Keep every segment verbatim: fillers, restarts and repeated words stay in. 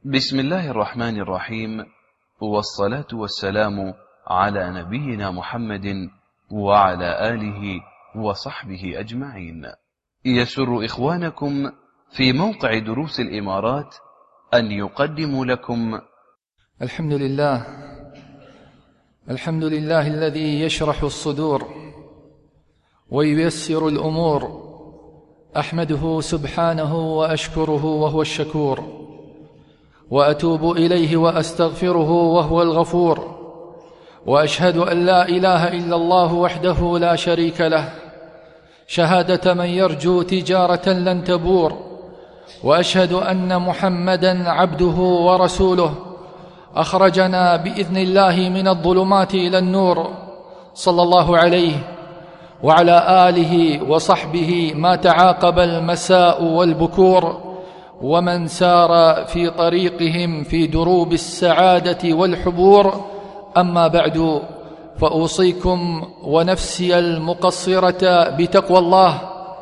بسم الله الرحمن الرحيم، والصلاة والسلام على نبينا محمد وعلى آله وصحبه أجمعين. يسر إخوانكم في موقع دروس الإمارات أن يقدموا لكم الحمد لله الحمد لله الذي يشرح الصدور وييسر الأمور. أحمده سبحانه وأشكره وهو الشكور، وأتوب إليه وأستغفره وهو الغفور، وأشهد أن لا إله إلا الله وحده لا شريك له شهادة من يرجو تجارة لن تبور، وأشهد أن محمدًا عبده ورسوله أخرجنا بإذن الله من الظلمات إلى النور، صلى الله عليه وعلى آله وصحبه ما تعاقب المساء والبكور، ومن سار في طريقهم في دروب السعادة والحبور. أما بعد، فأوصيكم ونفسي المقصرة بتقوى الله،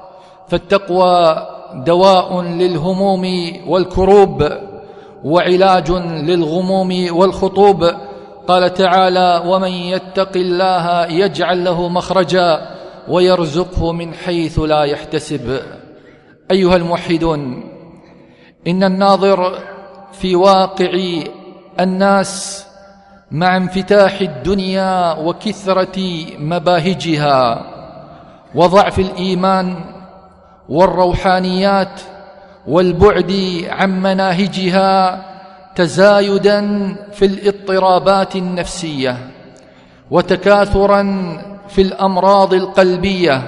فالتقوى دواء للهموم والكروب وعلاج للغموم والخطوب. قال تعالى: ومن يتق الله يجعل له مخرجا ويرزقه من حيث لا يحتسب. أيها الموحدون، إن الناظر في واقع الناس مع انفتاح الدنيا وكثرة مباهجها وضعف الإيمان والروحانيات والبعد عن مناهجها تزايداً في الاضطرابات النفسية وتكاثراً في الأمراض القلبية.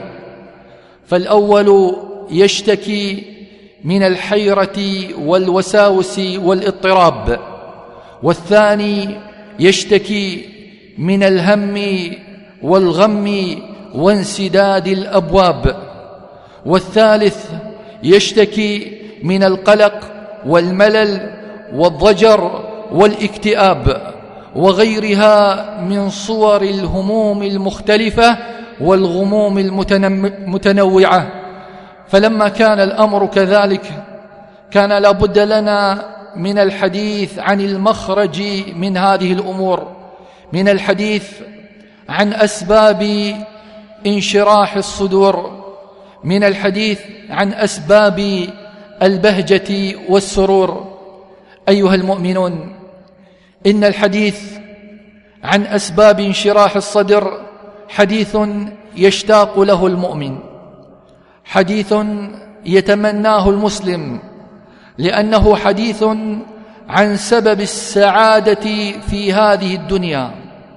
فالأول يشتكي من الحيرة والوساوس والاضطراب، والثاني يشتكي من الهم والغم وانسداد الأبواب، والثالث يشتكي من القلق والملل والضجر والاكتئاب وغيرها من صور الهموم المختلفة والغموم المتنوعة. فلما كان الأمر كذلك، كان لابد لنا من الحديث عن المخرج من هذه الأمور، من الحديث عن أسباب انشراح الصدور، من الحديث عن أسباب البهجة والسرور. أيها المؤمنون، إن الحديث عن أسباب انشراح الصدر حديث يشتاق له المؤمن، حديث يتمناه المسلم، لأنه حديث عن سبب السعادة في هذه الدنيا،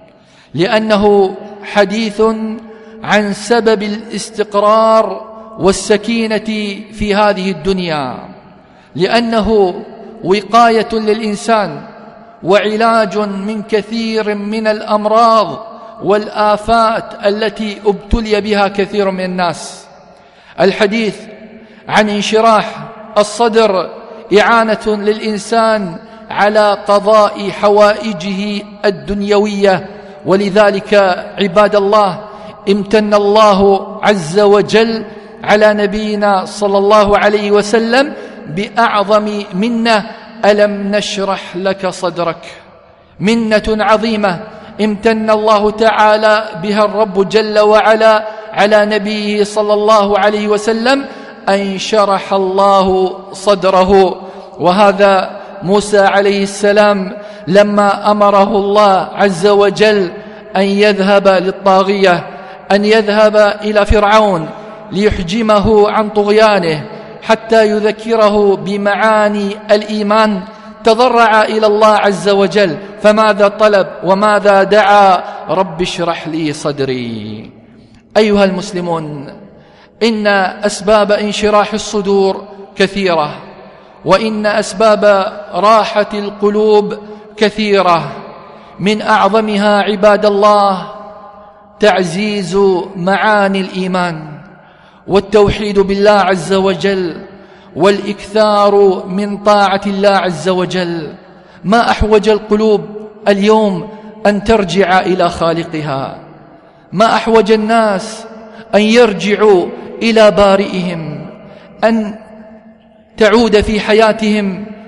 لأنه حديث عن سبب الاستقرار والسكينة في هذه الدنيا، لأنه وقاية للإنسان وعلاج من كثير من الأمراض والآفات التي ابتلي بها كثير من الناس. الحديث عن انشراح الصدر إعانة للإنسان على قضاء حوائجه الدنيوية. ولذلك عباد الله، امتن الله عز وجل على نبينا صلى الله عليه وسلم بأعظم منة: ألم نشرح لك صدرك. منة عظيمة امتن الله تعالى بها الرب جل وعلا على نبيه صلى الله عليه وسلم، أن شرح الله صدره. وهذا موسى عليه السلام لما أمره الله عز وجل أن يذهب للطاغية، أن يذهب إلى فرعون ليحجمه عن طغيانه حتى يذكره بمعاني الإيمان، تضرع إلى الله عز وجل، فماذا طلب وماذا دعا؟ رب اشرح لي صدري. أيها المسلمون، إن أسباب انشراح الصدور كثيرة، وإن أسباب راحة القلوب كثيرة. من أعظمها عباد الله تعزيز معاني الإيمان والتوحيد بالله عز وجل والإكثار من طاعة الله عز وجل. ما أحوج القلوب اليوم أن ترجع إلى خالقها، ما أحوج الناس أن يرجعوا إلى بارئهم، أن تعود في حياتهم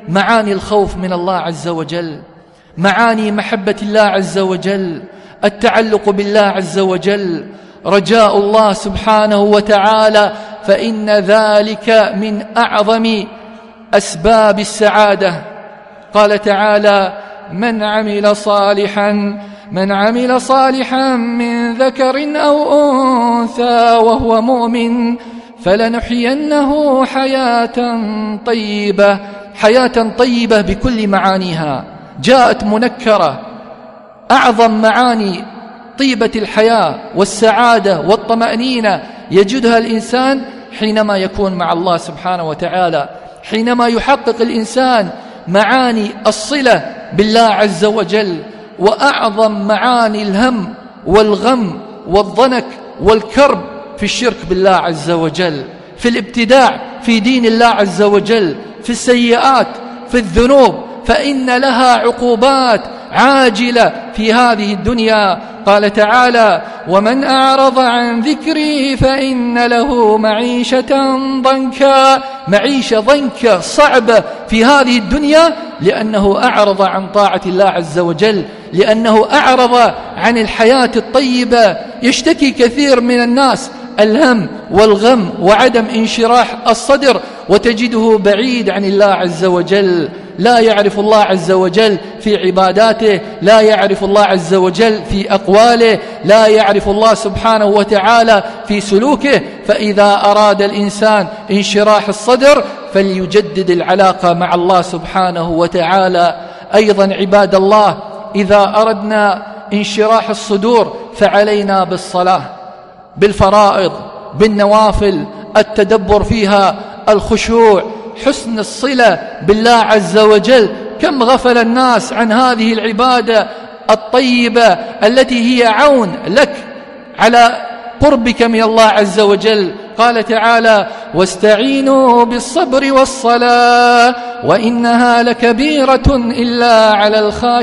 معاني الخوف من الله عز وجل، معاني محبة الله عز وجل، التعلق بالله عز وجل، رجاء الله سبحانه وتعالى، فإن ذلك من أعظم أسباب السعادة. قال تعالى: من عمل صالحا من عمل صالحا من ذكر أو أنثى وهو مؤمن فلنحيينه حياة طيبة. حياة طيبة بكل معانيها، جاءت منكرة. أعظم معاني طيبة الحياة والسعادة والطمأنينة يجدها الإنسان حينما يكون مع الله سبحانه وتعالى، حينما يحقق الإنسان معاني الصلة بالله عز وجل. وأعظم معاني الهم والغم والضنك والكرب في الشرك بالله عز وجل، في الابتداع في دين الله عز وجل، في السيئات، في الذنوب، فإن لها عقوبات عاجلة في هذه الدنيا. قال تعالى: ومن أعرض عن ذكري فإن له معيشة ضنكا. معيشة ضنكا صعبة في هذه الدنيا لأنه أعرض عن طاعة الله عز وجل، لأنه أعرض عن الحياة الطيبة. يشتكي كثير من الناس الهم والغم وعدم انشراح الصدر، وتجده بعيد عن الله عز وجل، لا يعرف الله عز وجل في عباداته، لا يعرف الله عز وجل في أقواله، لا يعرف الله سبحانه وتعالى في سلوكه. فإذا أراد الإنسان انشراح الصدر فليجدد العلاقة مع الله سبحانه وتعالى. أيضا عباد الله، إذا أردنا انشراح الصدور فعلينا بالصلاة، بالفرائض، بالنوافل، التدبر فيها، الخشوع، حسن الصلة بالله عز وجل. كم غفل الناس عن هذه العبادة الطيبة التي هي عون لك على قربك من الله عز وجل. قال تعالى: واستعينوا بالصبر والصلاة وإنها لكبيرة إلا على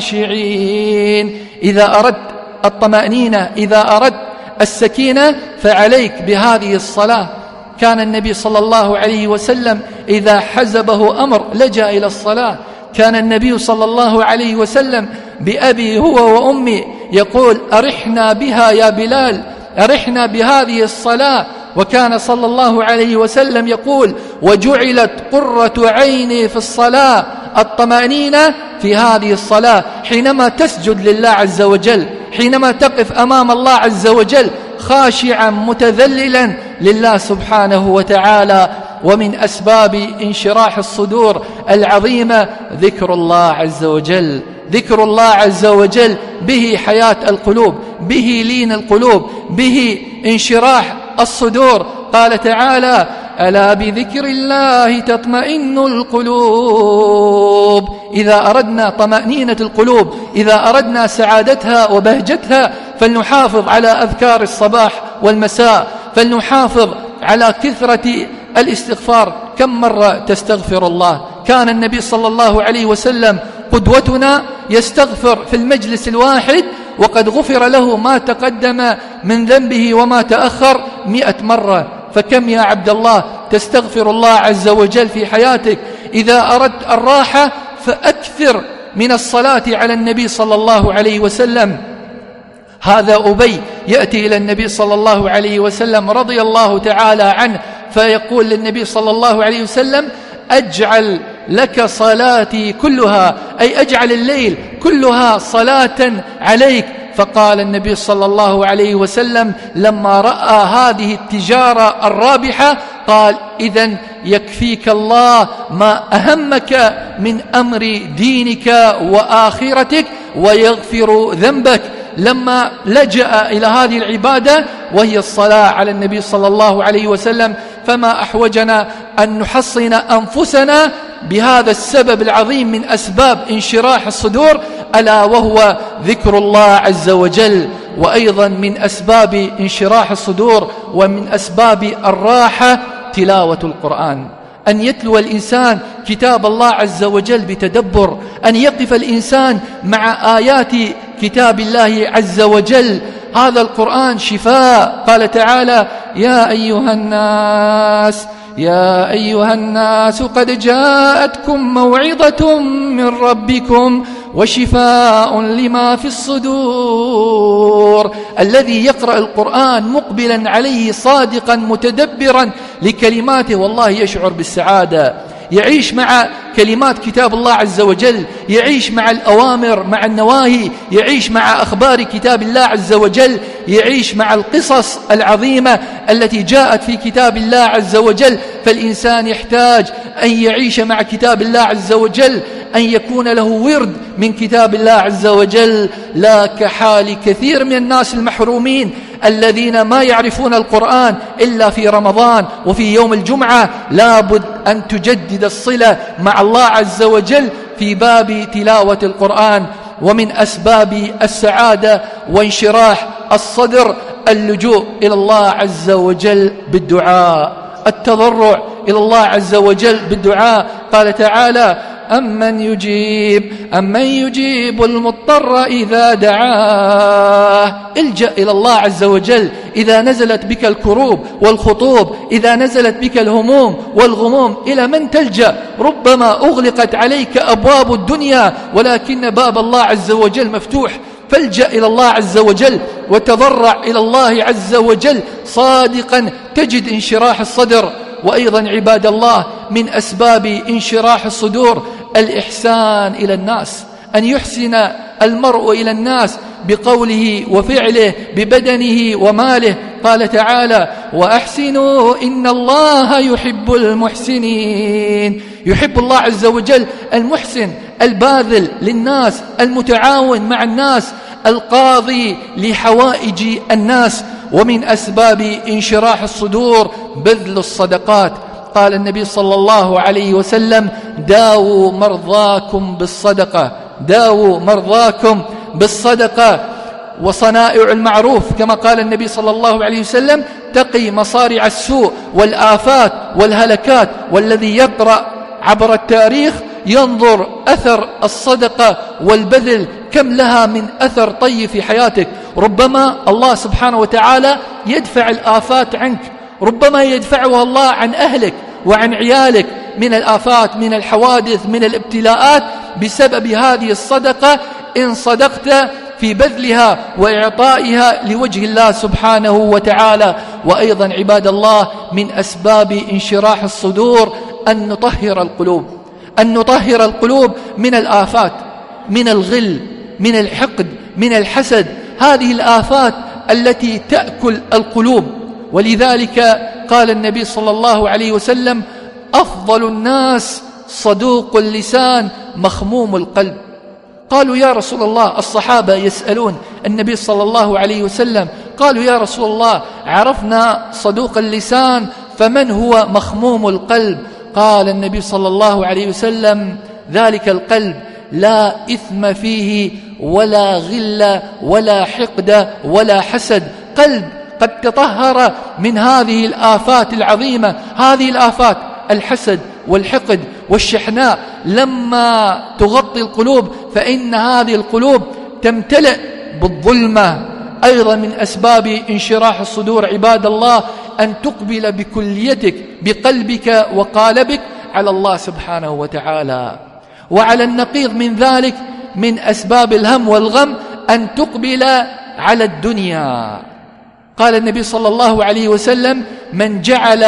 الخاشعين. إذا أردت الطمأنينة، إذا أردت السكينة، فعليك بهذه الصلاة. كان النبي صلى الله عليه وسلم إذا حزبه أمر لجأ إلى الصلاة. كان النبي صلى الله عليه وسلم بأبي هو وأمي يقول: أرحنا بها يا بلال، أرحنا بهذه الصلاة. وكان صلى الله عليه وسلم يقول: وجعلت قرة عيني في الصلاة. الطمأنينة في هذه الصلاة، حينما تسجد لله عز وجل، حينما تقف أمام الله عز وجل خاشعا متذللا لله سبحانه وتعالى. ومن أسباب انشراح الصدور العظيمة ذكر الله عز وجل. ذكر الله عز وجل به حياة القلوب، به لين القلوب، به انشراح الصدور. قال تعالى: ألا بذكر الله تطمئن القلوب. إذا أردنا طمأنينة القلوب، إذا أردنا سعادتها وبهجتها، فلنحافظ على أذكار الصباح والمساء، فلنحافظ على كثرة الاستغفار. كم مرة تستغفر الله؟ كان النبي صلى الله عليه وسلم قدوتنا، يستغفر في المجلس الواحد وقد غفر له ما تقدم من ذنبه وما تأخر مئة مرة. فكم يا عبد الله تستغفر الله عز وجل في حياتك؟ إذا أردت الراحة فأكثر من الصلاة على النبي صلى الله عليه وسلم. هذا أبي يأتي إلى النبي صلى الله عليه وسلم رضي الله تعالى عنه فيقول للنبي صلى الله عليه وسلم: أجعل لك صلاتي كلها، أي أجعل الليل كلها صلاة عليك. فقال النبي صلى الله عليه وسلم لما رأى هذه التجارة الرابحة قال: إذن يكفيك الله ما أهمك من أمر دينك وآخرتك ويغفر ذنبك. لما لجأ إلى هذه العبادة وهي الصلاة على النبي صلى الله عليه وسلم، فما أحوجنا أن نحصن أنفسنا بهذا السبب العظيم من أسباب انشراح الصدور، ألا وهو ذكر الله عز وجل. وأيضا من أسباب انشراح الصدور ومن أسباب الراحة تلاوة القرآن، أن يتلو الإنسان كتاب الله عز وجل بتدبر، أن يقف الإنسان مع آيات كتاب الله عز وجل. هذا القرآن شفاء. قال تعالى: يا أيها الناس يا أيها الناس قد جاءتكم موعظة من ربكم وشفاء لما في الصدور. الذي يقرأ القرآن مقبلا عليه صادقا متدبرا لكلماته والله يشعر بالسعادة، يعيش مع كلمات كتاب الله عز وجل، يعيش مع الأوامر مع النواهي، يعيش مع أخبار كتاب الله عز وجل، يعيش مع القصص العظيمة التي جاءت في كتاب الله عز وجل. فالإنسان يحتاج أن يعيش مع كتاب الله عز وجل، أن يكون له ورد من كتاب الله عز وجل، لا كحال كثير من الناس المحرومين الذين ما يعرفون القرآن إلا في رمضان وفي يوم الجمعة. لابد أن تجدد الصلة مع الله عز وجل في باب تلاوة القرآن. ومن أسباب السعادة وانشراح الصدر اللجوء إلى الله عز وجل بالدعاء، التضرع إلى الله عز وجل بالدعاء. قال تعالى: أمن يجيب أمن يجيب المضطر إذا دعاه. الجأ إلى الله عز وجل إذا نزلت بك الكروب والخطوب، إذا نزلت بك الهموم والغموم. إلى من تلجأ؟ ربما أغلقت عليك أبواب الدنيا ولكن باب الله عز وجل مفتوح. فالجأ إلى الله عز وجل وتضرع إلى الله عز وجل صادقا تجد انشراح الصدر. وأيضا عباد الله من أسباب انشراح الصدور الإحسان إلى الناس، أن يحسن المرء إلى الناس بقوله وفعله ببدنه وماله. قال تعالى: وأحسنوا إن الله يحب المحسنين. يحب الله عز وجل المحسن الباذل للناس، المتعاون مع الناس، القاضي لحوائج الناس. ومن أسباب انشراح الصدور بذل الصدقات. قال النبي صلى الله عليه وسلم: داووا مرضاكم بالصدقة، داووا مرضاكم بالصدقة. وصنائع المعروف كما قال النبي صلى الله عليه وسلم تقي مصارع السوء والآفات والهلكات. والذي يقرأ عبر التاريخ ينظر أثر الصدقة والبذل كم لها من أثر طيب في حياتك. ربما الله سبحانه وتعالى يدفع الآفات عنك، ربما يدفعها الله عن أهلك وعن عيالك من الآفات، من الحوادث، من الابتلاءات بسبب هذه الصدقة إن صدقت في بذلها وإعطائها لوجه الله سبحانه وتعالى. وأيضا عباد الله من أسباب انشراح الصدور أن نطهر القلوب، أن نطهر القلوب من الآفات، من الغل، من الحقد، من الحسد، هذه الآفات التي تأكل القلوب. ولذلك قال النبي صلى الله عليه وسلم: أفضل الناس صدوق اللسان مخموم القلب. قالوا: يا رسول الله، الصحابة يسألون النبي صلى الله عليه وسلم، قالوا: يا رسول الله، عرفنا صدوق اللسان فمن هو مخموم القلب؟ قال النبي صلى الله عليه وسلم: ذلك القلب لا إثم فيه ولا غل ولا حقد ولا حسد، قلب قد تطهر من هذه الآفات العظيمة. هذه الآفات الحسد والحقد والشحناء لما تغطي القلوب فإن هذه القلوب تمتلئ بالظلمة. أيضا من أسباب انشراح الصدور عباد الله أن تقبل بكليتك بقلبك وقالبك على الله سبحانه وتعالى. وعلى النقيض من ذلك من أسباب الهم والغم أن تقبل على الدنيا. قال النبي صلى الله عليه وسلم: من جعل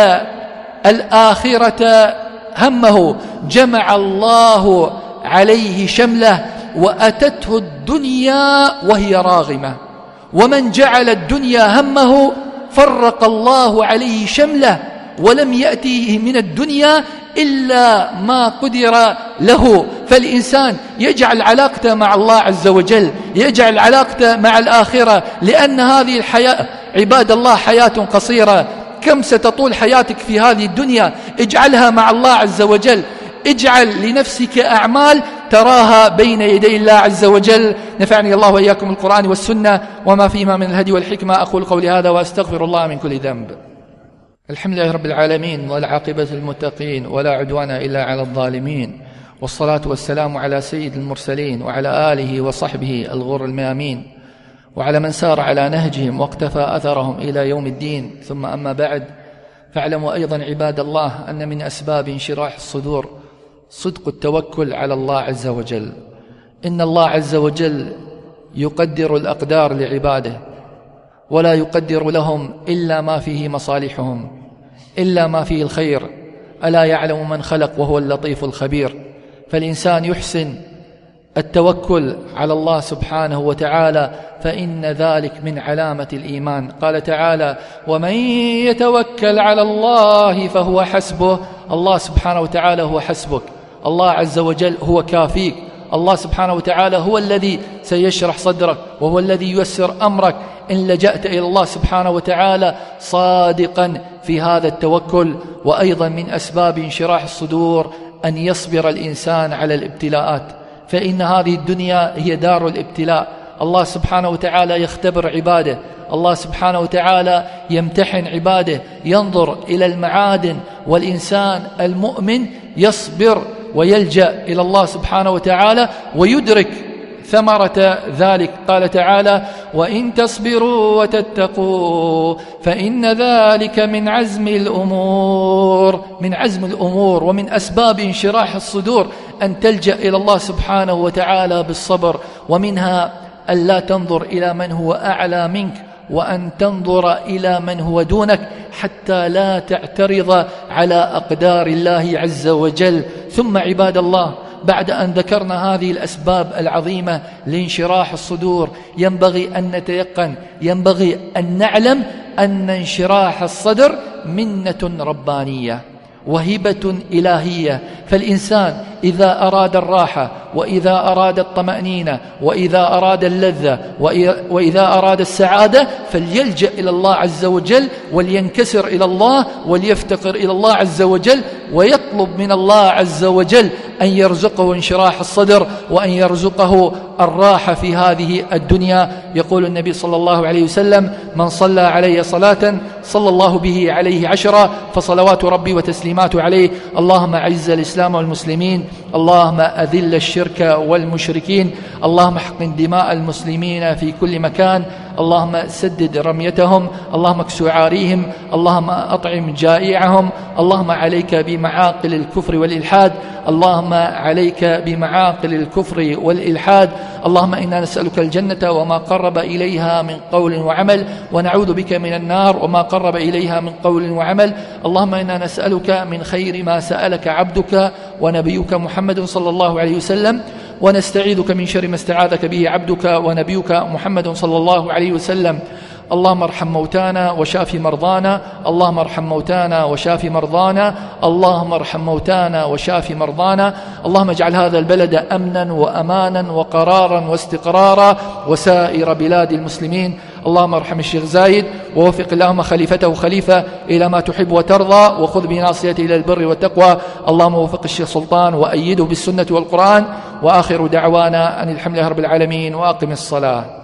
الآخرة همه جمع الله عليه شمله وأتته الدنيا وهي راغمة، ومن جعل الدنيا همه فرق الله عليه شمله ولم يأتيه من الدنيا إلا ما قدر له. فالإنسان يجعل علاقته مع الله عز وجل، يجعل علاقته مع الآخرة، لأن هذه الحياة عباد الله حياة قصيرة. كم ستطول حياتك في هذه الدنيا؟ اجعلها مع الله عز وجل، اجعل لنفسك أعمال تراها بين يدي الله عز وجل. نفعني الله وإياكم القرآن والسنة وما فيما من الهدي والحكمة. أقول قولي هذا وأستغفر الله من كل ذنب. الحمد لله رب العالمين، والعاقبة للمتقين، ولا عدوان إلا على الظالمين، والصلاة والسلام على سيد المرسلين وعلى آله وصحبه الغر الميامين، وعلى من سار على نهجهم واقتفى أثرهم إلى يوم الدين. ثم أما بعد، فاعلموا أيضا عباد الله أن من أسباب انشراح الصدور صدق التوكل على الله عز وجل. إن الله عز وجل يقدر الأقدار لعباده، ولا يقدر لهم إلا ما فيه مصالحهم، إلا ما فيه الخير. ألا يعلم من خلق وهو اللطيف الخبير. فالإنسان يحسن التوكل على الله سبحانه وتعالى، فإن ذلك من علامة الإيمان. قال تعالى: ومن يتوكل على الله فهو حسبه. الله سبحانه وتعالى هو حسبك، الله عز وجل هو كافيك، الله سبحانه وتعالى هو الذي سيشرح صدرك، وهو الذي ييسر أمرك إن لجأت إلى الله سبحانه وتعالى صادقا في هذا التوكل. وأيضا من أسباب انشراح الصدور أن يصبر الإنسان على الابتلاءات، فإن هذه الدنيا هي دار الابتلاء. الله سبحانه وتعالى يختبر عباده، الله سبحانه وتعالى يمتحن عباده، ينظر إلى المعادن. والإنسان المؤمن يصبر ويلجأ إلى الله سبحانه وتعالى ويدرك ثمرة ذلك. قال تعالى: وإن تصبروا وتتقوا فإن ذلك من عزم الأمور. من عزم الأمور ومن أسباب انشراح الصدور أن تلجأ إلى الله سبحانه وتعالى بالصبر، ومنها أن لا تنظر إلى من هو أعلى منك، وأن تنظر إلى من هو دونك، حتى لا تعترض على أقدار الله عز وجل. ثم عباد الله، بعد أن ذكرنا هذه الأسباب العظيمة لانشراح الصدور، ينبغي أن نتيقن، ينبغي أن نعلم أن انشراح الصدر منة ربانية وهبة إلهية. فالإنسان إذا أراد الراحة، وإذا أراد الطمأنينة، وإذا أراد اللذة، وإذا أراد السعادة، فليلجأ إلى الله عز وجل، ولينكسر إلى الله، وليفتقر إلى الله عز وجل، ويطلب من الله عز وجل أن يرزقه انشراح الصدر، وأن يرزقه الراحة في هذه الدنيا. يقول النبي صلى الله عليه وسلم: من صلى علي صلاة صلى الله به عليه عشرة، فصلوات ربي وتسليماته عليه. اللهم أعز الإسلام والمسلمين، اللهم أذل الشرك والمشركين، اللهم احقن دماء المسلمين في كل مكان، اللهم سدد رميتهم، اللهم اكسو عاريهم، اللهم أطعم جائعهم، اللهم عليك بمعاقل الكفر والإلحاد، اللهم عليك بمعاقل الكفر والإلحاد. اللهم إنا نسألك الجنة وما قرب إليها من قول وعمل، ونعوذ بك من النار وما قرب إليها من قول وعمل. اللهم إنا نسألك من خير ما سألك عبدك ونبيك محمد صلى الله عليه وسلم، ونستعيذك من شر ما استعاذك به عبدك ونبيك محمد صلى الله عليه وسلم. اللهم ارحم موتانا وشاف مرضانا، اللهم ارحم موتانا وشاف مرضانا، اللهم ارحم موتانا وشاف مرضانا. اللهم اجعل هذا البلد أمنا وأمانا وقرارا واستقرارا، وسائر بلاد المسلمين. اللهم ارحم الشيخ زايد، ووفق اللهم خليفته خليفة إلى ما تحب وترضى، وخذ بناصيته إلى البر والتقوى. اللهم وفق الشيخ سلطان وأيده بالسنة والقرآن. وآخر دعوانا أن الحمد لله رب العالمين، وأقم الصلاة.